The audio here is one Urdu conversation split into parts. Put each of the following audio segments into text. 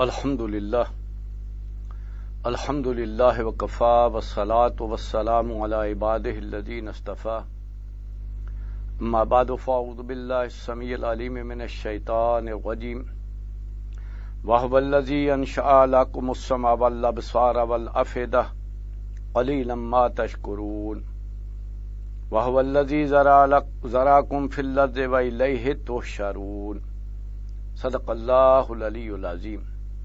الحمدللہ وکفی والصلاة والسلام علی عبادہ الذین اصطفی اما بعد فاعوذ باللہ السمیع العلیم من الشیطان الرجیم وہو الذی انشأ لکم السمع والابصار والافئدہ قلیلا ما تشکرون وہو الذی ذراکم فی الارض والیہ تحشرون صدق اللہ العلی العظیم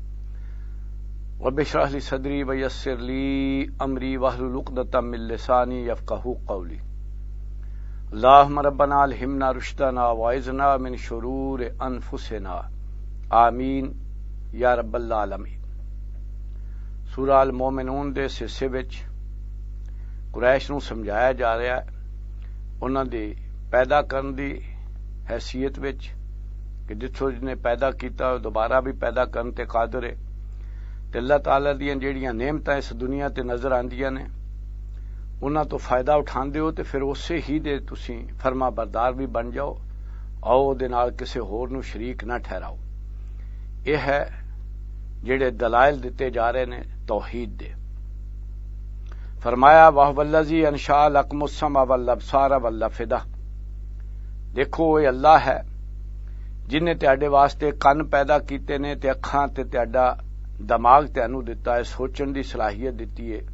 رب اشرح لی صدری ویسر لی امری واحلل عقدۃ من لسانی یفقہوا قولی اللہم ربنا الہمنا رشدنا واعذنا من شرور انفسنا آمین یا رب العالمین۔ سورہ المومنون دے اس حصے وچ قریش نوں سمجھایا جا رہا ہے انہاں دی پیدا کرن دی حیثیت وچ کہ جتھوں جن نے پیدا کیتا وہ دوبارہ بھی پیدا کرن تے قادر ہے، تے اللہ تعالی دیاں جیڑیاں نعمتاں اس دنیا تے نظر آندیاں نے انہاں تو فائدہ اٹھاندے ہو تے پھر اسے ہی دے تسی فرما بردار بھی بن جاؤ، آؤ دے نال کسے ہور نو شریک نہ ٹھہراؤ۔ یہ ہے جڑے دلائل دیتے جا رہے نے توحید دے۔ فرمایا وَهُوَ الَّذِي أَنشَأَ لَكُمُ السَّمْعَ وَالْأَبْصَارَ وَالْأَفْئِدَةَ، دیکھو یہ اللہ ہے جن نے تہاڈے واسطے کن پیدا کیتے نے تے اکھاں تے تہاڈا دماغ تینوں دتا ہے، سوچن دی صلاحیت دتی ہے۔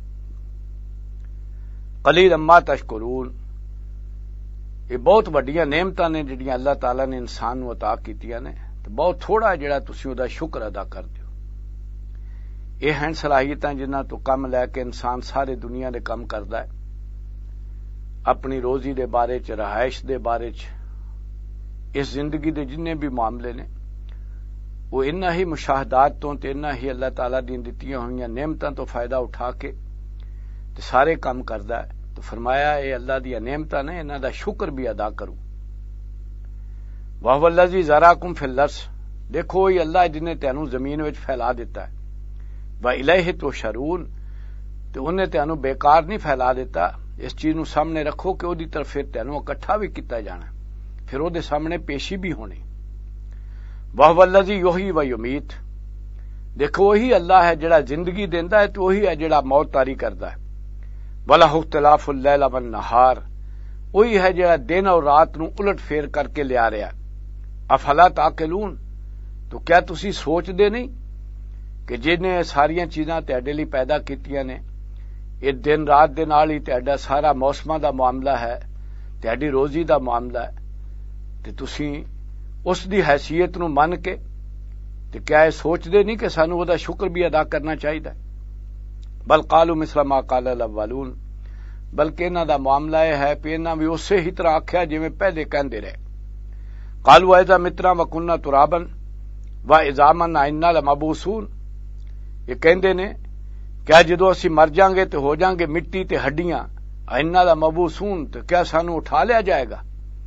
قلیلا ما تشکرون، یہ بہت وڈیاں نعمتاں نے جڑیاں اللہ تعالی نے انسان نوں عطا کیتیاں نے، تے بہت تھوڑا جڑا تسی او دا شکر ادا کر دیو۔ یہ ہیں صلاحیتاں جنہاں تو کم لے کے انسان سارے دنیا دے کم کردا ہے، اپنی روزی دے بارے چ، رہائش دے بارے چ، اس زندگی دے جننے بھی معاملے نے وہ انہاں ہی مشاہدات تو تے انہاں ہی اللہ تعالیٰ دی دتیاں ہوئیاں نعمتاں تو فائدہ اٹھا کے تے سارے کام کردا ہے۔ تو فرمایا اے اللہ دی نعمتاں نے، انہاں دا شکر بھی ادا کرو۔ وَهُوَ الَّذِي ذَرَاكُمْ فِي الْأَرْضِ، دیکھو یہ اللہ جن نے تینوں زمین وچ پھیلا دیتا ہے، وَإِلَيْهِ تُحْشَرُونَ، تے انہیں تینوں بیکار نہیں پھیلا دیتا۔ اس چیز نو سامنے رکھو کہ اودی طرف پھر تینوں اکٹھا بھی کیتا جانا، پھر او دے سامنے پیشی بھی ہونی۔ وَهُوَ الَّذِي يُحْيِي وَيُمِيتُ، دیکھو وہی اللہ ہے جڑا زندگی دیندا ہے تو وہی ہے جڑا موت طاری کردا ہے۔ وَلَهُ اخْتِلَافُ اللَّيْلِ وَالنَّهَارِ، وہی ہے جڑا دن اور رات نو الٹ پھیر کر کے لے آ رہا ہے۔ افلا تعقلون، تو کیا تسی سوچ دے نہیں کہ جنہیں ساریاں چیزاں تہاڈے لئی پیدا کیتیاں نے، یہ دن رات دے نال ہی تہاڈا سارا موسماں دا معاملہ ہے، تہاڈی روزی دا معاملہ ہے، تے تسی اس دی حیثیت نو من کے تے کیا یہ سوچ دے نہیں کہ سانو او دا شکر بھی ادا کرنا چاہیے؟ بل قالوا مثل ما قال الاولون، بلکہ انہاں دا معاملہ یہ ہے کہ انہاں بھی اسی ہی طرح آکھیا جویں پہلے کہندے رہے۔ قالوا اذا متنا وكنا ترابا وعظاما انا لمبعوثون، یہ کہندے نے کیا جدو اسی مر جاں گے تے ہو جاں گے مٹی تے ہڈیاں، انا لمبعوثون، تو کیا سانو اٹھا لیا جائے گا؟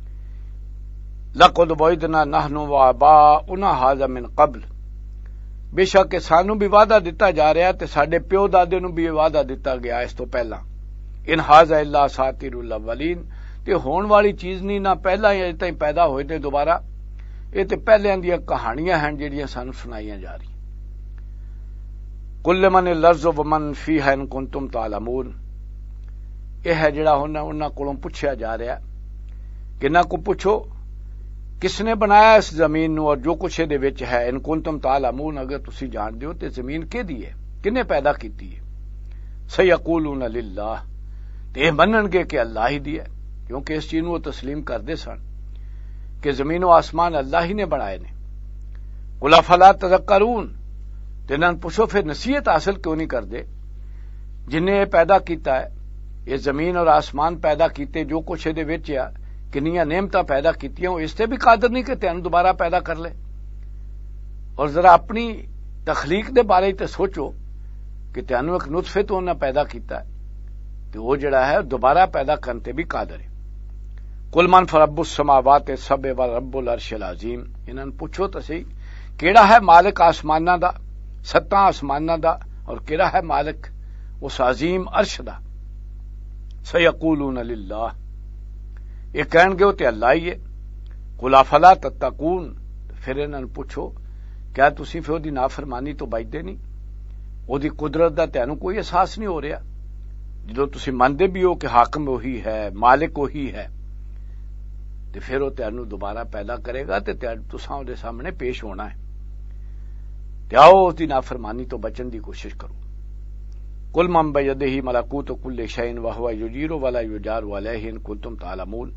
لقد وعدنا نحن وآباؤنا هذا من قبل، بے شک سانو بھی وعدہ دیتا جا رہا ہے تے ساڈے پیو دادے نو بھی وعدہ دیتا گیا اس تو پہلا۔ ان ھذا الا اساطیر الاولین، تے ہون والی چیز نہیں، نہ پہلا ہی اجے تائیں پیدا ہوئے تے دوبارہ، یہ تے پہلیاں دیاں کہانیاں ہیں جڑیاں سانو سنائیاں جا رہی۔ قل لمن الارض ومن فیہا ان کنتم تعلمون، یہ ہے جڑا انہاں کولوں پوچھیا جا رہا کہ نہ کو پوچھو کس نے بنایا اس زمین نو اور جو کچھ دے وچ ہے، ان کنتم تعلمون، اگر تسی جان دیو تے زمین کیدی ہے، کنے پیدا کیتی ہے؟ سیقولون للہ، تے منن گے کہ اللہ ہی دی ہے، کیونکہ اس چیز نو تسلیم کردے سن کہ زمین و آسمان اللہ ہی نے بنائے نے۔ قل افلا تذکرون، تے نہ پوچھو پھر نصیحت حاصل کیوں نہیں کردے؟ جن نے پیدا کیتا ہے، یہ زمین اور آسمان پیدا کیتے، جو کچھ دے وچ ہے، کنیاں نعمتاں پیدا کیتیاں، اس تے بھی قادر نہیں کہ تینوں دوبارہ پیدا کر لے؟ اور ذرا اپنی تخلیق دے بارے تے سوچو کہ تینوں ایک نطفے تو انہاں پیدا کیتا ہے، تو وہ جڑا ہے دوبارہ پیدا کرن تے بھی قادر ہے۔ قل من رب السماوات السبع ورب العرش العظیم، انہاں پوچھو تو صحیح کیڑا ہے مالک آسماناں دا، ستاں آسماناں دا، اور کیڑا ہے مالک اس عظیم عرش دا؟ سیقولون للہ، یہ کہن گے وہ تے اللہ ہی ہے۔ قل افلا تتقون، پھر انہاں پوچھو کیا تسی پھر دی نافرمانی تو بچدے نہیں؟ وہ دی قدرت دا تینوں کوئی احساس نہیں ہو رہا؟ جدو تسی مندے بھی ہو کہ حاکم وہی ہے، مالک وہی ہے، تے پھر وہ تینوں دوبارہ پیدا کرے گا تے تساں دے سامنے پیش ہونا ہے۔ تے آؤ اس دی نافرمانی تو بچن دی کوشش کرو۔ قل من بیدہ ملکوت کل شیء وہو یجیر ولا یجار علیہ ان کنتم تعلمون،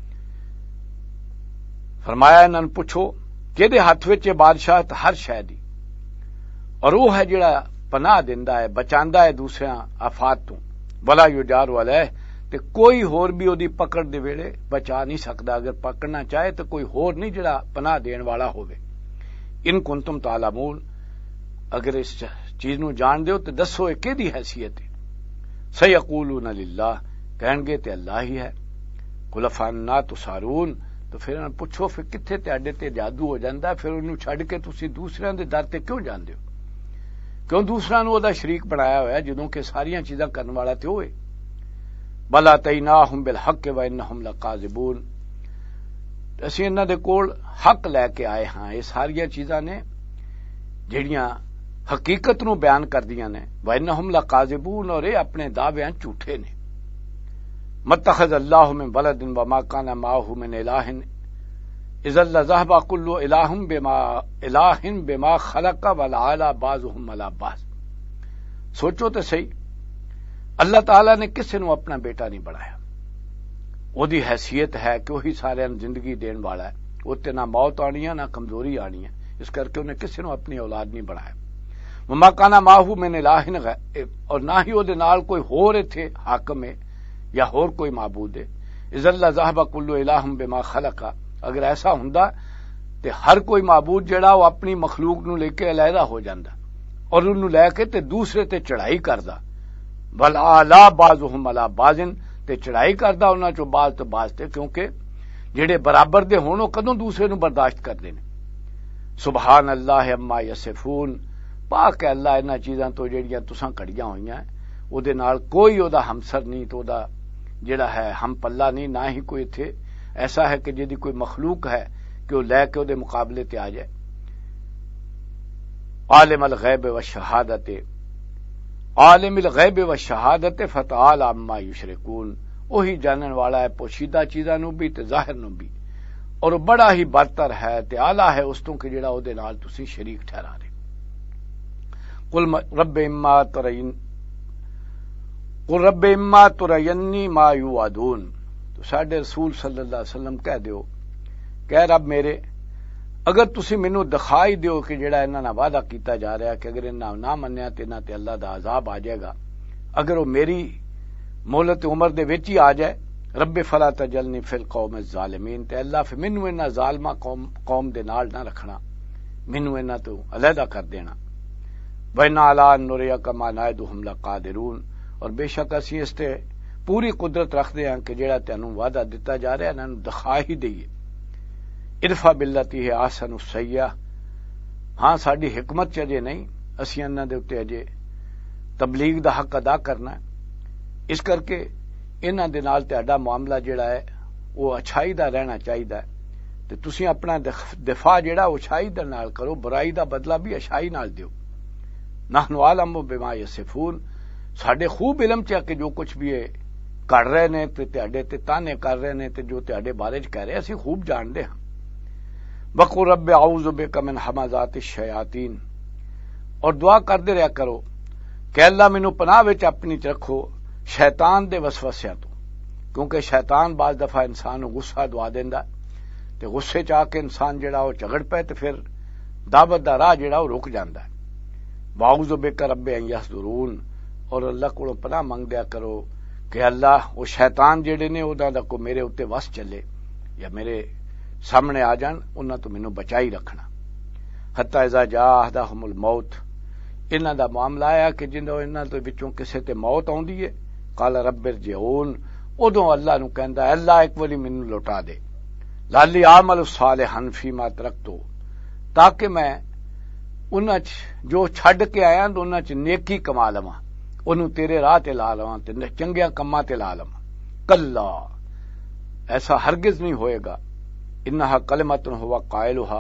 فرمایا انہاں نوں پوچھو کہ دے ہاتھ وچ بادشاہت ہر شے دی، اور وہ ہے جڑا پناہ دیندا ہے، بچاندا ہے دوسرے آفات تو، ولا یجار علیہ، تے کوئی ہور بھی او دی پکڑ دے ویلے بچا نہیں سکدا، اگر پکڑنا چاہے تو کوئی ہور نہیں جڑا پناہ دین والا ہوے۔ ان کنتم تعلمون، اگر اس چیز نو جان دیو تو دسو یہ کیدی حیثیت ہے؟ سیقولون للہ، کہن گے تے اللہ ہی ہے۔ قل فانا تسارون، تو پھر انہاں پوچھو پھر کتھے تہاڈے تے جادو ہو جاندا ہے، پھر انہوں چھڈ کے تسی دوسریاں دے در تے کیوں جاندے ہو؟ کیوں دوسرا نو دا شریک بنایا ہوا ہے جدوں کہ ساریاں چیزاں کرن والا تے ہوئے؟ بل اتیناہم بالحق وانہم لکاذبون، اسی انہاں دے کول حق لے کے آئے ہاں، یہ ساریاں چیزاں نے جڑیاں حقیقت نو بیان کردیاں نے، وانہم لکاذبون، اور یہ اپنے دعویاں جھوٹے نے۔ متخذ اللہ من ولد وما کان معہ من الہ اذا لذهب كل الہ بما خلق ولعلى بعضهم على بعض۔ سوچو تو صحیح، اللہ تعالی نے کسی نو اپنا بیٹا نہیں بنایا، وہ دی حیثیت ہے کہ وہی سارے زندگی دین والا ہے، وہ تے نہ موت آنی ہے نہ کمزوری آنی ہے، اس کر کے انہیں کسی نو اپنی اولاد نہیں بنایا۔ وما کان معہ من الہ، اور نہ ہی وہ دے نال کوئی ہور تھے حاکم ہے یا ہور کوئی معبود ہے۔ اذا لذهب كل الہ بما خلق، اگر ایسا ہوندا تے ہر کوئی معبود جڑا وہ اپنی مخلوق نو لے کے علیحدہ ہو جاندا اور انہوں لے کے تے دوسرے تے چڑھائی کردا، بل اعلی بعضهم علی بعض، تے چڑھائی کردا انہاں چوں بعض تو بعض تے، کیونکہ جڑے برابر دے ہون او کدوں دوسرے نو برداشت کردے نے۔ سبحان اللہ عما یصفون، پاک ہے اللہ انہاں چیزاں تو جڑیاں تساں کڑیاں ہوئیاں ہیں، او دے نال کوئی او دا ہمسر نہیں، تو دا جڑا ہے ہم پلہ نہیں، نہ ہی کوئی تھے ایسا ہے کہ جدی کوئی مخلوق ہے کہ وہ لے کے وہ دے مقابلے تے آ جائے۔ عالم الغیب والشہادت، عالم الغیب والشہادت فتعال عما یشرکون، وہی جانن والا ہے پوشیدہ چیزاں نو بھی تے ظاہر نو بھی، اور بڑا ہی برتر ہے تے اعلی ہے اس تو کہ جڑا او دے نال تسی شریک ٹھہرا رہے۔ قل رب اما ترینی ما یوعدون، تو ساڈے رسول صلی اللہ علیہ وسلم کہہ دیو کہ رب میرے، اگر تسی مینوں دکھائی دیو کہ جڑا انہاں نال وعدہ کیتا جا رہا کہ اگر انہاں نہ منیا تے انہاں تے اللہ دا عذاب آ جائے گا، اگر وہ میری مہلت عمر دے وچ ہی آ جائے، رب فلا تجلنی فی القوم الظالمین، تے اللہ پھر مینوں انہاں ظالمہ قوم دے نال نہ رکھنا، مینوں انہاں تو علیحدہ کر دینا۔ وَإِنَّا عَلَىٰ أَن نُّرِيَكَ مَا نَعِدُهُمْ لَقَادِرُونَ، اور بے شک اسی اس تے پوری قدرت رکھتے ہیں کہ جڑا تینوں وعدہ دتا جا رہا ہے انہاں نوں دکھا ہی دئیے۔ ادفع باللتی ہے احسن السیئہ، ہاں ساڈی حکمت چجے نہیں، اسی انہاں دے اوتے اجے تبلیغ دا حق ادا کرنا ہے، اس کر کے انہاں دے نال تہاڈا معاملہ جڑا ہے وہ اچھائی دا رہنا چاہیدا ہے، تے تسی اپنا دفاع جڑا اچھائی دا نال کرو، برائی دا بدلہ بھی اچھائی نال دیو۔ نحن عالم بما یصفون، ساڈے خوب علم چ کہ جو کچھ بھی کر رہے نے تے تہاڈے تے تانے کر رہے نے تے جو تہاڈے بارے چ کہہ رہے اسی خوب جانتے ہاں۔ وقل رب اعوذ بک من ہمزات الشیاطین، اور دعا کردے رہیا کرو کہ اللہ مینوں پناہ وچ اپنی چ رکھو شیطان دے وسوسیاں تو، کیونکہ شیطان بعض دفعہ انسان نوں غصہ دوا دیندا تے غصے چ آ کے انسان جڑا وہ جھگڑ پے تے پھر دعوت دا راہ جڑا وہ رک جاندا ہے۔ واعوذ بک رب ان یحضرون، اور اللہ کو پناہ منگ دیا کرو کہ اللہ وہ شیطان جڑے نے انہاں دا کو میرے اوتے وس چلے یا میرے سامنے آ جان، انہاں تو مینوں بچائی رکھنا۔ حتی اذا جاء احدهم الموت، انہاں دا معاملہ آیا کہ جنہوں انہاں تو وچوں کسے تے موت آوندی ہے، قال رب ارجعون، ادوں اللہ نو کہندا ہے اللہ ایک واری مینوں لوٹا دے، لالی اعمل صالحا فیما ترکتو، تاکہ میں انہاں جو چھڈ کے آیا انہاں چ نیکی کما لواں، انہوں تیرے راہ تے لا لواں تے چنگیاں کماں تے لا لواں۔ کلا، ایسا ہرگز نہیں ہوئے گا، انہا کلمۃ ہوا قائلھا،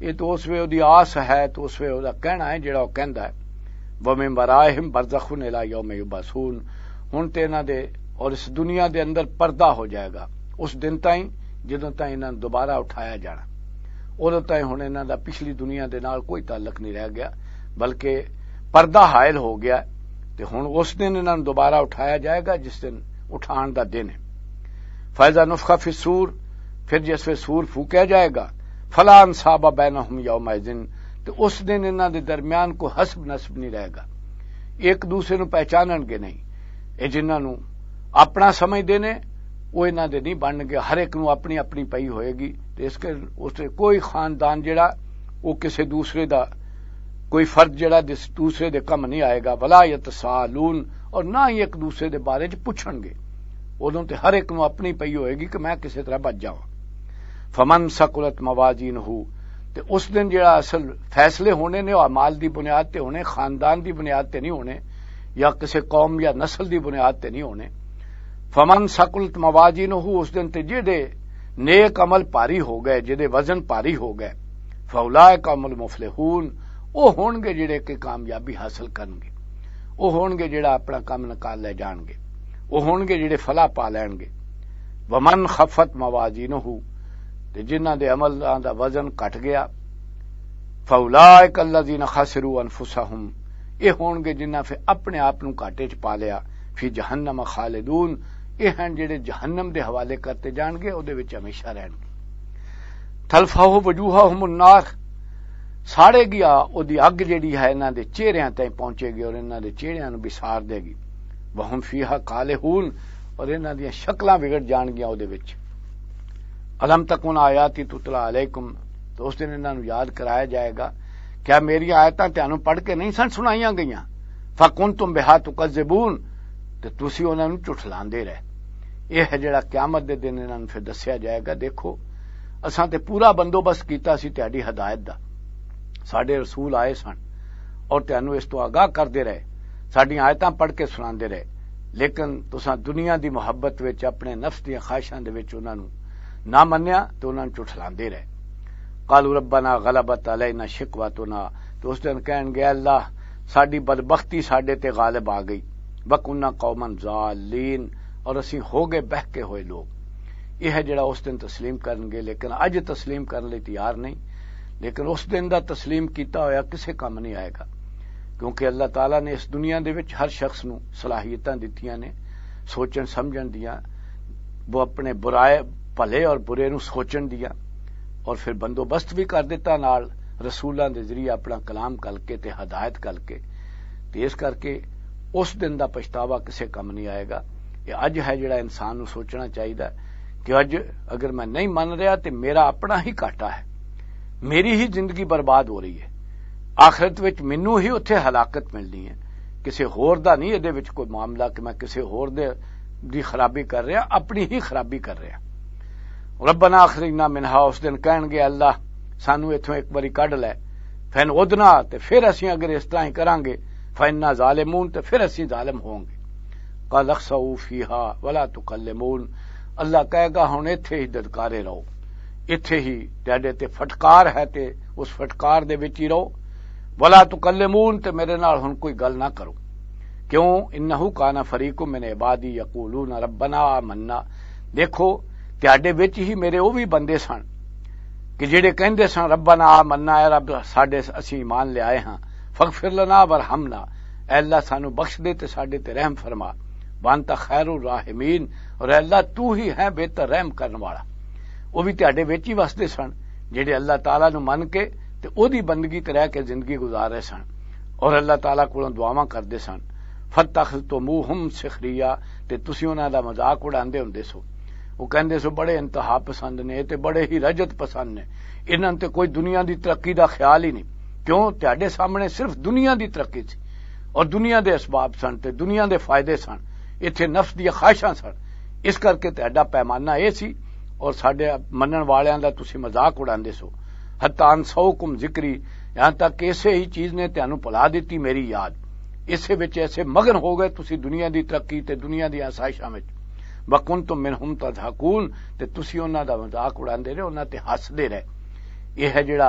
یہ تو اس وے دی آس ہے، تو اس وے دا کہنا ہے جڑا وہ کہندا ہے وَمِن وَرَائِهِمْ بَرْزَخٌ إِلَىٰ يَوْمِ يُبْعَثُونَ، ہن تے انہاں دے اور اس دنیا دے اندر پردہ ہو جائے گا اس دن تائیں جدوں تائیں انہاں دوبارہ اٹھایا جانا، ادوں تائیں ہن انہاں دا پچھلی دنیا دے نال کوئی تعلق نہیں رہ گیا، بلکہ پردہ حائل ہو گیا تے ہن اس دن انہاں دوبارہ اٹھایا جائے گا جس دن اٹھان دا دن ہے۔ فَإِذَا نُفِخَ فِي الصُّورِ، پھر جس وے سور پھونکیا جائے گا، فَلَا أَنْسَابَ بَيْنَهُمْ يَوْمَئِذٍ، تو اس دن انہاں دے درمیان کو حسب نسب نہیں رہے گا، ایک دوسرے نو پہچانن گے نہیں، اے جنہاں نو اپنا سمجھدے نے وہ انہاں دے نہیں بن گے، ہر ایک نو اپنی اپنی پئی ہوئے گی، تے اس کے کوئی خاندان جڑا وہ کسی دوسرے دا کوئی فرد جڑا دوسرے دے کم نہیں آئے گا، ولا یتسالون، اور نہ ہی ایک دوسرے دے بارے چ پوچھن گے، ادوں تے ہر ایک نو اپنی پئی ہوئے گی کہ میں کسی طرح بچ جاواں۔ فمن ثقلت موازینہ، تے اس دن جڑا اصل فیصلے ہونے نے وہ اعمال دی بنیاد تے ہونے، خاندان دی بنیاد تے نہیں ہونے، یا کسی قوم یا نسل دی بنیاد تے نہیں ہونے۔ فمن ثقلت موازینہ، اس دن تے جڑے نیک عمل پاری ہو گئے، جڑے وزن پاری ہو گئے، فاولئک هم المفلحون، وہ ہون گے جڑے کہ کامیابی حاصل کرن گے، وہ ہون گے جڑا اپنا کام نکال لے جان گے، وہ ہون گے جڑے فلاح پا لین گے۔ ومن خفت موازینہ، تے جنہاں دے عمل دا وزن کٹ گیا، فاولئک الذین خسروا انفسہم، یہ ہون گے جنہاں پھر اپنے آپ نو گھاٹے چ پا لیا، فی جہنم خالدون، یہ ہیں جڑے جہنم دے حوالے کرتے جان گے، او دے وچ ہمیشہ رہن گے۔ تلفح وجوہہم النار، ساڑے گیا او دی اگ جڑی ہے انہاں دے چہریاں تائیں پہنچے گی اور انہاں دے چہریاں نو بھی سار دے گی، وہم فیہا کالہون، اور انہاں دیاں شکلاں بگڑ جان گیاں او دے وچ۔ الم تکن آیاتی تتلی علیکم، تو اس دن انہاں نو یاد کرایا جائے گا کیا میری آیتاں تانوں پڑھ کے نہیں سن سنائیاں گئیاں، فکنتم بہا تکذبون، تے تسی انہاں نو جھٹلاندے رہے۔ یہ ہے جڑا قیامت دے دن انہاں نو پھر دسیا جائے گا، دیکھو اساں تے پورا بندوبست کیتا سی تہاڈی ہدایت دا، ساڈے رسول آئے سن اور تانوں اس تو آگاہ کردے رہے، ساڈیاں آیتاں پڑھ کے سناندے رہے، لیکن تساں دنیا دی محبت وچ اپنے نفس دی خواہشاں دے وچ انہاں نو نہ منیا تو انہاں نوں جھٹلاندے رہے۔ قالوا ربنا غلبت علینا شقوتنا، تو اس دن کہن گے اللہ ساڈی بدبختی ساڈے تے غالب آ گئی، وکنا قوما ضالین، اور اسی ہو گئے بہکے ہوئے لوگ۔ یہ ہے جڑا اس دن تسلیم کرن گے، لیکن اج تسلیم کرنے لئی تیار نہیں، لیکن اس دن دا تسلیم کیتا ہویا کسے کم نہیں آئے گا، کیونکہ اللہ تعالیٰ نے اس دنیا دے وچ ہر شخص نو صلاحیتاں دتیاں نے سوچن سمجھن دیاں، وہ اپنے برائے بھلے اور برے نو سوچن دیا، اور پھر بندوبست بھی کر دیتا نال رسولاں دے ذریعے اپنا کلام کل کے تے ہدایت کل کے، تے اس کر کے اس دن دا پچھتاوا کسے کم نہیں آئے گا۔ یہ اج ہے جڑا انسان نو سوچنا چاہیے کہ اج اگر میں نہیں من رہا تے میرا اپنا ہی گھاٹا ہے، میری ہی زندگی برباد ہو رہی ہے، آخرت وچ مینوں ہی اتھے ہلاکت ملنی ہے، کسے ہور دا نہیں اے وچ کوئی معاملہ کہ میں کسے ہور دی خرابی کر رہا، اپنی ہی خرابی کر رہا۔ ربنا اخرجنا منہا، اس دن کہن گے اللہ سانو ایتھوں ایک باری کڈ لے، فین عدنا، تے پھر اسی اگر اس طرح ہی کران گے، فإنا ظالمون، تے پھر اسی ظالم ہوں گے۔ قال اخسؤوا فیہا ولا تکلمون، اللہ کہے گا ہن ایتھے ہی ددکارے رہو، ایتھے ہی تہاڈے تے پھٹکار ہے تے اس پھٹکار دے وچ ہی رہو، ولا تکلمون، تے میرے نال ہن کوئی گل نہ کرو، کیوں؟ انہ کان فریق من عبادی یقولون ربنا آمنا، دیکھو تہاڈے وچ ہی میرے وہ بھی بندے سن کہ جڑے کہندے سن ربنا آمنا، اے رب ساڈے اسی ایمان لے آئے ہاں، فاغفر لنا ورحمنا، اے اللہ سانو بخش دے تے ساڈے تے رحم فرما، وانت خیر الراحمین، اور اے اللہ تو ہی ہے بہتر رحم کرن والا۔ وہ بھی تہاڈے وچ ہی وسدے سن جڑے اللہ تعالیٰ نو من کے تے او دی بندگی تے رہ کے زندگی گزار رہے سن، اور اللہ تعالیٰ کولوں دعاواں کردے سن۔ فتخذتموہم سخریا، تے تسی انہاں دا مذاق اڑاندے ہوندے سو، وہ کہندے سو بڑے انتہا پسند نے تے بڑے ہی رجت پسند نے، انہاں تے کوئی دنیا دی ترقی دا خیال ہی نہیں، کیوں؟ تہاڈے سامنے صرف دنیا دی ترقی سی اور دنیا دے اسباب سن تے دنیا دے فائدے سن، ایتھے نفس دی خواہشاں سن، اس کر کے تہاڈا پیمانہ اے سی، اور ساڈے منن والیاں دا تسی مذاق اڑاندے سو۔ حتی انسوکم ذکری، یہاں تک کہ اسے ہی چیز نے تانوں بھلا دتی میری یاد، اسے وچ ایسے مگن ہو گئے تسی دنیا دی ترقی تے دنیا دی آسائشاں وچ، وکنتم منہم تضحکون، تے تسی انہاں دا مذاق اڑاندے رہے، انہاں تے ہسدے رہے۔ یہ ہے جڑا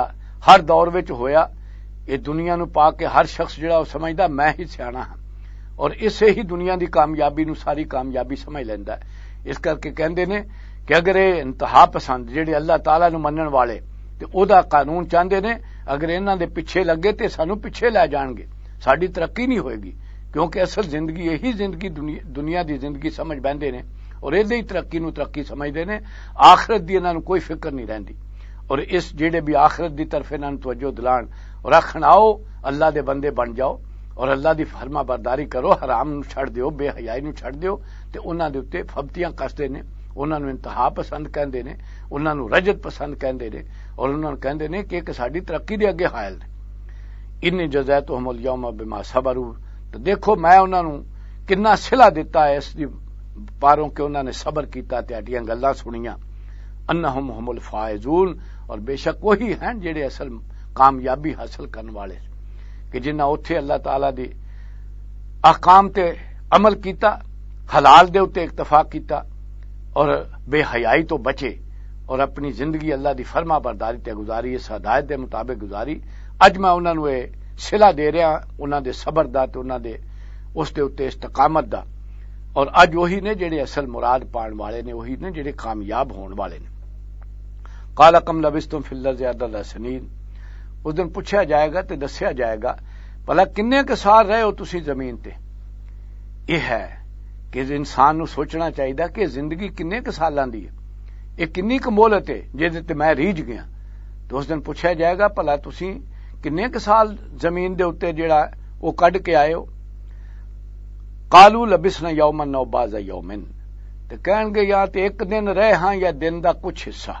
ہر دور وچ ہویا. یہ دنیا نو پا کے ہر شخص جڑا وہ سمجھدا میں ہی سیاਣਾ ہاں اور اسے ہی دنیا دی کامیابی نو ساری کامیابی سمجھ لیندا ہے. اس کر کے کہندے نے کہ اگر یہ انتہا پسند جڑے اللہ تعالیٰ نو منن والے تے او دا قانون چاہندے نے اگر انہاں دے پیچھے لگے تے سانو پیچھے لے جان گے, ساڈی ترقی نہیں ہوئے گی, کیونکہ اصل زندگی یہی زندگی دنیا دی زندگی سمجھ بیندے نے اور ایدے ہی ترقی نو ترقی سمجھدے نے. آخرت دی انہاں نو کوئی فکر نہیں رہندی اور اس جڑے بھی آخرت دی طرف انہاں نو توجہ دلان اور آکھن آؤ اللہ دے بندے بن جاؤ اور اللہ دی فرما برداری کرو, حرام نو چھڑ دیو, بے حیائی نو چھڑ دیو, تے انہاں دے اوتے فبتیاں کسدے نے, انہاں نو انتہا پسند کہندے نے, انہاں نو رجت پسند کہندے نے اور انہاں نو کہندے نے کہ ساڈی ترقی دے اگے حائل نے. انی جزیتہم الیوم بما صبروا, تو دیکھو میں انہاں نو کنا صلہ دیتا ہے اس دی پاروں کہ انہاں نے صبر کیتا تے ہڈیاں گلاں سنیاں. انہم ہم الفائزون, اور بے شک وہی ہیں جڑے اصل کامیابی حاصل کرنے والے کہ جنہاں اوتھے اللہ تعالی دی احکام تے عمل کیتا, حلال دے اوتے اکتفا کیتا اور بے حیائی تو بچے اور اپنی زندگی اللہ دی فرما برداری تے گزاری, اس ہدایت دے مطابق گزاری. اج میں انہاں نو یہ صلہ دے رہا انہاں دے صبر دا تے انہاں دے اس دے اوتے استقامت دا, اور اج وہی نے جڑے اصل مراد پان والے نے, وہی نے جڑے کامیاب ہون والے نے. قال کم لبستم فی الارض عدد سنین, اس دن پوچھا جائے گا تے دسیا جائے گا بھلا کنے کے سال رہے ہو تسی زمین تے. یہ ہے کہ انسان نو سوچنا چاہیے کہ زندگی کنے کے سالاں دی ہے, یہ کنی ک مہلت ہے جہدے تے میں ریج گیا. تو اس دن پوچھا جائے گا بھلا تسی کنے کے سال زمین دے اوتے جڑا وہ کڈ کے آئے ہو. قالوا لبسنا یوما او بعض یومن, تے کہن گے یا تے ایک دن رہے ہاں یا دن دا کچھ حصہ.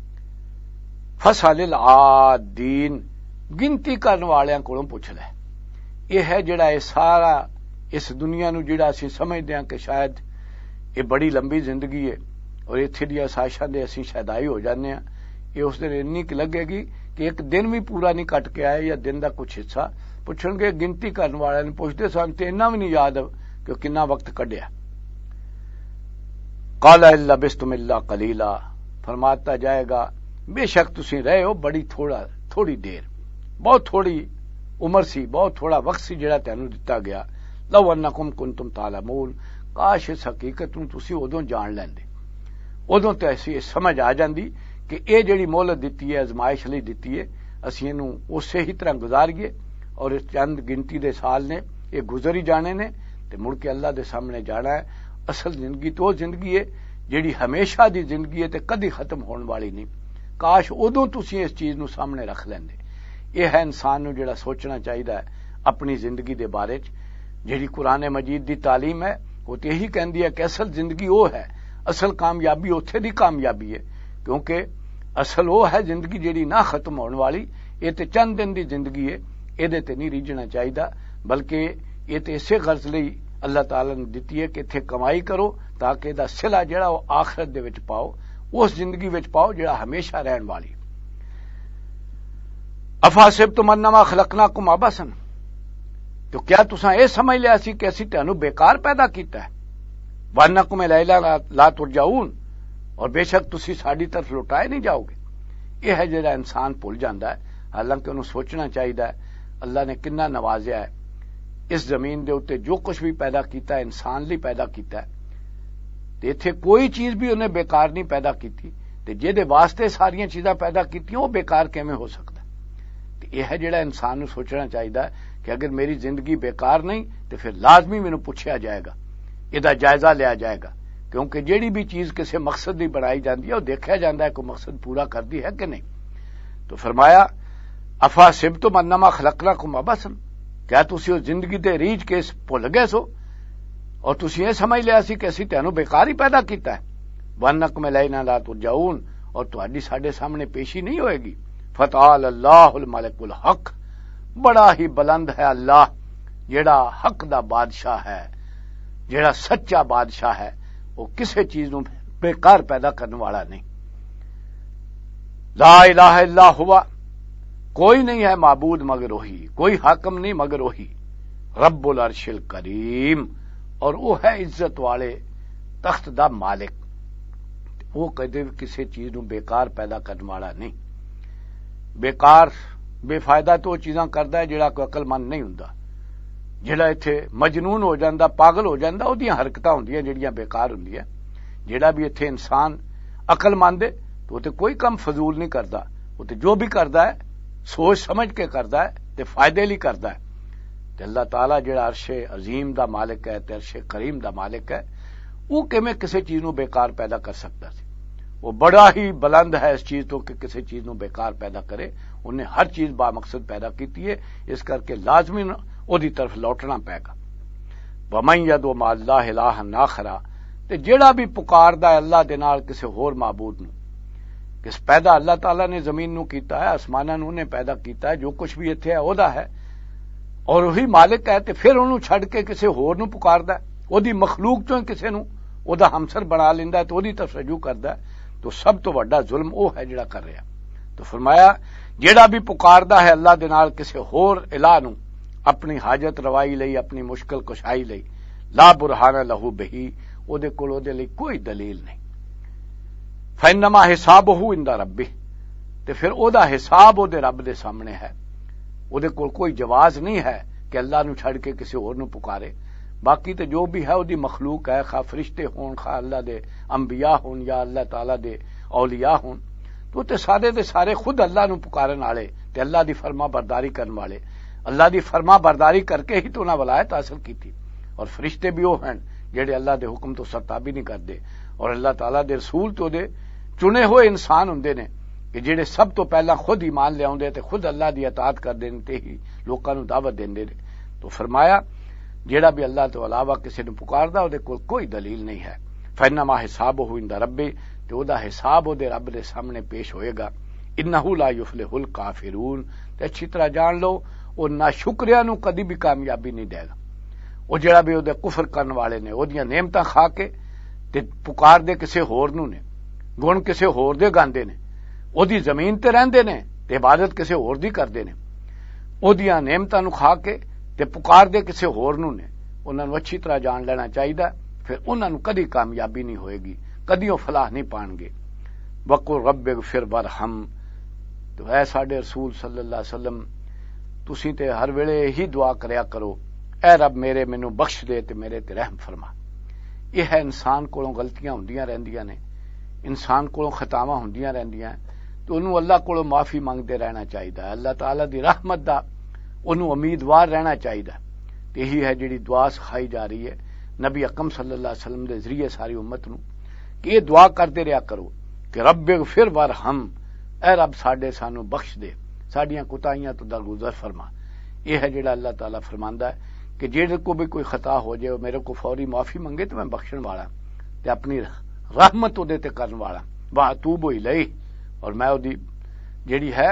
فسأل العادین, گنتی کرن والیاں کولوں پوچھ لے. یہ ہے جڑا یہ سارا اس دنیا نو جڑا اسی سمجھدے ہاں کہ شاید یہ بڑی لمبی زندگی ہے اور ایتھے دی آسائشاں دے اسی شیدائی ہو جانے ہیں, یہ اس دن اتنی کہ لگے گی کہ ایک دن بھی پورا نہیں کٹ کے آئے یا دن دا کچھ حصہ. پوچھن گے گنتی کرن والے نے, پوچھتے سن تے انہاں بھی نہیں یاد کہ کنا وقت کڈیا. قال ان لبستم الا قلیلا, فرماتا جائے گا بے شک تسی رہے ہو بڑی تھوڑی دیر, بہت تھوڑی عمر سی, بہت تھوڑا وقت سی جڑا تینوں دتا گیا. لو انکم کنتم تعلمون, کاش اس حقیقت نو تسی ادوں جان لیندے, ادوں تے اسی سمجھ آ جاندی کہ اے جڑی مہلت دتی ہے آزمائش لئی دتی ہے اسی اینوں اسی ہی طرح گزاریے اور اس چند گنتی دے سال نے یہ گزر ہی جانے نے تے مڑ کے اللہ دے سامنے جانا ہے. اصل زندگی تو زندگی ہے جڑی ہمیشہ دی زندگی ہے تے کدی ختم ہون والی نہیں. کاش ادوں تسی اس چیز نو سامنے رکھ لیندے. یہ ہے انسان نو جڑا سوچنا چاہیے اپنی زندگی دے بارے چ. جڑی قرآن مجید دی تعلیم ہے وہ تو یہی کہندی ہے کہ اصل زندگی وہ ہے, اصل کامیابی اوتھے دی کامیابی ہے, کیونکہ اصل وہ ہے زندگی جڑی نہ ختم ہون والی. یہ تے چند دن دی زندگی ہے, یہ تے نہیں ریجنا چاہیے, بلکہ یہ تے اسے غرض لئی اللہ تعالی نے دتی ہے کہ اتنے کمائی کرو تاکہ دا صلہ جڑا وہ آخرت دے وچ پاؤ, اس زندگی وچ پاؤ جڑا ہمیشہ رہن والی. افحسبتم انما خلقناکم عبثا, تو کیا تساں اے سمجھ لیا سی کہ اسی تانوں بیکار پیدا کیتا ہے. وانکم الیہ لا ترجعون, اور بے شک تسی ساڈی طرف لوٹائے نہیں جاؤ گے. یہ ہے جڑا انسان بھول جاندا ہے, حالانکہ انہوں سوچنا چاہیے اللہ نے کنا نوازیا ہے اس زمین دے اوتے, جو کچھ بھی پیدا کیتا ہے انسان لی پیدا کیتا ہے, تے ایتھے کوئی چیز بھی انہیں بیکار نہیں پیدا کیتی, تے جہدے واسطے ساریاں چیزاں پیدا کیتیاں وہ بیکار کیویں ہو سکتا ہے. تے یہ ہے جڑا انسان نو سوچنا چاہیے کہ اگر میری زندگی بیکار نہیں تو پھر لازمی مینوں پوچھا جائے گا, یہ جائزہ لیا جائے گا, کیونکہ جیڑی بھی چیز کسی مقصد دی بنائی جاندی ہے وہ دیکھا جاندا ہے کوئی مقصد پورا کردی ہے کہ نہیں. تو فرمایا افحسبتم انما خلقناکم عبثا, کیا تسی اس زندگی تے ریج کے بھول گئے سو اور تسی یہ سمجھ لیا سی کہ اسی تینوں بیکار ہی پیدا کیتا ہے. وانکم الینا لا ترجعون, اور تہاڈی ساڈے سامنے پیشی نہیں ہوئے گی. فتعال اللہ الملک الحق, بڑا ہی بلند ہے اللہ جیڑا حق دا بادشاہ ہے, جیڑا سچا بادشاہ ہے, وہ کسے چیز نو بیکار پیدا کرنے والا نہیں. لا الہ الا ہوا, کوئی نہیں ہے معبود مگر وہی, کوئی حاکم نہیں مگر وہی. رب العرش الکریم, اور وہ ہے عزت والے تخت دا مالک, وہ کدے کسی چیز نو بیکار پیدا کرنے والا نہیں. بیکار بے فائدہ تو چیزاں کردا ہے جڑا کوئی عقل مند نہیں ہوندا، جڑا ایتھے مجنون ہو جاندا پاگل ہو جاندا اودیاں حرکتاں ہوندیاں جڑیاں بیکار ہوندیاں۔ جڑا بھی ایتھے انسان عقل مند ہے تو وہ تے کوئی کم فضول نہیں کردا، وہ تے جو بھی کردا ہے سوچ سمجھ کے کردا ہے تے فائدے لیے کردا ہے۔ تے اللہ تعالیٰ جڑا عرش عظیم دا مالک ہے تے عرش کریم دا مالک ہے، وہ کیویں کسی چیز نو بیکار پیدا کر سکتا سی؟ وہ بڑا ہی بلند ہے اس چیز تو کہ کسی چیز نو بیکار پیدا کرے، انہیں ہر چیز با مقصد پیدا کیتی ہے، اس کر کے لازمی اودی طرف لوٹنا پے گا۔ وَمَن يَدْعُ مَعَ اللَّهِ إِلَٰهًا آخَرَ، تے جیڑا بھی پکاردا ہے اللہ دے نال کسی ہور معبود نو، کس پیدا اللہ تعالیٰ نے زمین نو کیتا ہے، آسماناں نو نے پیدا کیتا ہے، جو کچھ بھی ایتھے ہے اودا ہے اور وہی مالک ہے، تے پھر انہوں چھڈ کے کسی ہور نو پکاردا ہے، اودی مخلوق چوں کسی نو اودا ہمسر بنا لیندا ہے تو اودی طرف رجوع کردا ہے، تو سب تو بڑا ظلم وہ ہے جڑا کر رہا۔ تو فرمایا جیڑا بھی پکاردا ہے اللہ دے نال کسی ہور الہ نو اپنی حاجت روائی لئی، اپنی مشکل کشائی لئی، لا برہان لہو بہی، او دے کول او دے لئی کوئی دلیل نہیں۔ فإنما حسابہ عند ربہ، تے پھر او دا حساب او دے رب دے سامنے ہے، او دے کول کوئی جواز نہیں ہے کہ اللہ نو چھڑ کے کسی اور نو پکارے۔ باقی تے جو بھی ہے او دی مخلوق ہے، خواہ فرشتے ہون، خواہ اللہ دے انبیاء ہون یا اللہ تعالیٰ دے اولیاء ہون، تو تے سارے خود اللہ نو پکارن والے تے اللہ دی فرما برداری کرن والے، اللہ دی فرما برداری کر کے ہی تو انہاں ولایت حاصل کیتی۔ اور فرشتے بھی وہ ہیں جڑے اللہ دے حکم تو سرتابی نہیں کردے، اور اللہ تعالیٰ دے رسول تو دے چنے ہوئے انسان ہوندے نے کہ جڑے سب تو پہلا خود ایمان لے آوندے تے خود اللہ دی اطاعت کردے تے ہی لوکاں نو دعوت دیندے نے۔ تو فرمایا جیڑا بھی اللہ تو علاوہ کسی نے پکاردا او دے کول کوئی دلیل نہیں ہے۔ فإنما حسابہ عند ربہ، تے او دا حساب او دے رب دے سامنے پیش ہوئے گا۔ انہ لا یفلح الکافرون، تے اچھی طرح جان لو او ناشکریاں نو کدی بھی کامیابی نہیں دے گا۔ او جڑا بھی او دے کفر کرن والے نے، او دیاں نعمتاں کھا کے تے پکار دے کسے ہور نو نے، گن کسے ہور دے گاندے نے، او دی زمین تے رہندے نے تے عبادت کسے ہور دی کردے نے، او دیاں نعمتاں نو کھا کے تے پکار دے کسے ہور نو نے، انہاں نو اچھی طرح جان لینا چاہیے، پھر انہاں نو کدی کامیابی نہیں ہوئے گی، کدی وہ فلاح نہیں پان گے۔ وقل رب اغفر وارحم، تو اے ساڈے رسول صلی اللہ علیہ وسلم تسی تے ہر ویلے ہی دعا کریا کرو، اے رب میرے مینوں بخش دے تے میرے تے رحم فرما۔ یہ ہے انسان کولوں غلطیاں ہوندیاں رہندیاں نے، انسان کولوں خطاواں ہوندیاں رہندیاں، تو انہوں اللہ کولوں معافی مانگتے رہنا چاہیے، اللہ تعالیٰ دی رحمت دا انہوں امیدوار رہنا چاہیے۔ یہی ہے جڑی دعا سکھائی جا رہی ہے نبی اکرم صلی اللہ علیہ وسلم دے ذریعے ساری امت نو کہ یہ دعا کرتے رہا کرو کہ رب اغفر وارحم، اے رب ساڈے سانو بخش دے، ساڈیاں کوتاہیاں تو درگزر فرما۔ یہ ہے جڑا اللہ تعالیٰ فرماندا ہے کہ جڑے کو بھی کوئی خطا ہو جائے وہ میرے کو فوری معافی منگے تو میں بخشن والا تے اپنی رحمت دے تے کرن والا، واتوب الیہ، اور میں دی جڑی ہے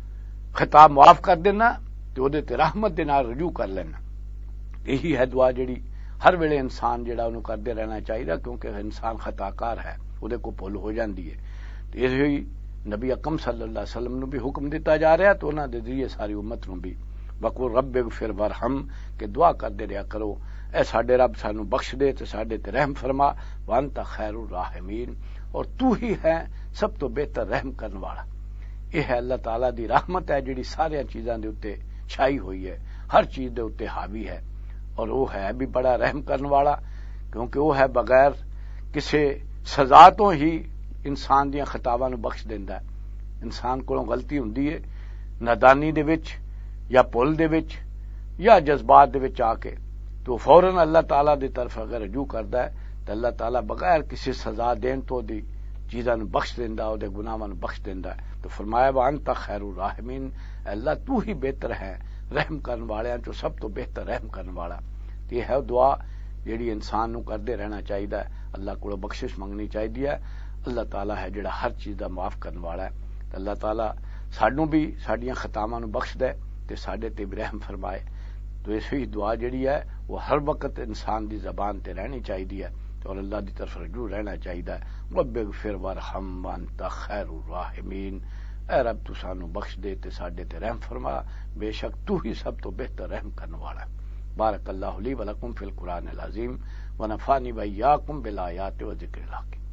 خطا معاف کر دینا تے او دے تے رحمت دے نال رجوع کر لینا۔ یہی ہے دعا جڑی ہر ویلے انسان جڑا انہوں کردے رہنا چاہیے، کیونکہ انسان خطا کار ہے، وہ کو بھول ہو جاندی ہے۔ تو یہی نبی اکرم صلی اللہ علیہ وسلم نو بھی حکم دیتا جا رہا ہے، تو انہاں دے ذریعے ساری امت نو بھی وقل رب اغفر وارحم کہ دعا کردے رہا کرو، اے ساڈے رب سانو بخش دے تے ساڈے تے رحم فرما، وانت خیر الراحمین، اور تو ہی ہے سب تو بہتر رحم کرنے والا۔ یہ ہے اللہ تعالیٰ دی رحمت ہے جڑی سارے چیزاں دے اوتے چھائی ہوئی ہے، ہر چیز دے اوتے حاوی ہے، اور وہ ہے بھی بڑا رحم کرنے والا، کیونکہ وہ ہے بغیر کسی سزا تو ہی انسان دیاں خطاواں نو بخش دیندا ہے۔ انسان کولوں غلطی ہوندی ہے نادانی دے وچ یا بھول دے وچ یا جذبات دے وچ آ کے، تو فوراً اللہ تعالیٰ دی طرف اگر رجوع کردا ہے تو اللہ تعالیٰ بغیر کسی سزا دین تو دی چیزاں نو بخش دیندا، او دے گناہاں نو بخش دیندا ہے۔ تو فرمایا وانت خیر الراحمین، اللہ تو ہی بہتر ہے رحم کرن والیاں چوں سب تو بہتر رحم کرن والا۔ یہ ہے دعا جیڑی انسان نو کردے رہنا چاہیے، اللہ کو بخشش منگنی چاہیے۔ اللہ تعالیٰ ہے جڑا ہر چیز دا معاف کرن والا ہے، تو اللہ تعالیٰ سانوں بھی ساڈیاں خطاواں نو بخش دے تے ساڈے تے بھی رحم فرمائے۔ تو اسی دعا جڑی ہے وہ ہر وقت انسان دی زبان تے رہنی چاہیے، اور اللہ دی طرف رجوع رہنا چاہیے۔ رب اغفر وارحم وانت خیر الراحمین، اے رب تو سانو بخش دے تے ساڈے تے رحم فرما، بے شک تو ہی سب تو بہتر رحم کرنے والا ہے۔ بارک اللہ لی ولکم فی القرآن العظیم ونفعنی وإیاکم بالآیات و ذکر الحکیم۔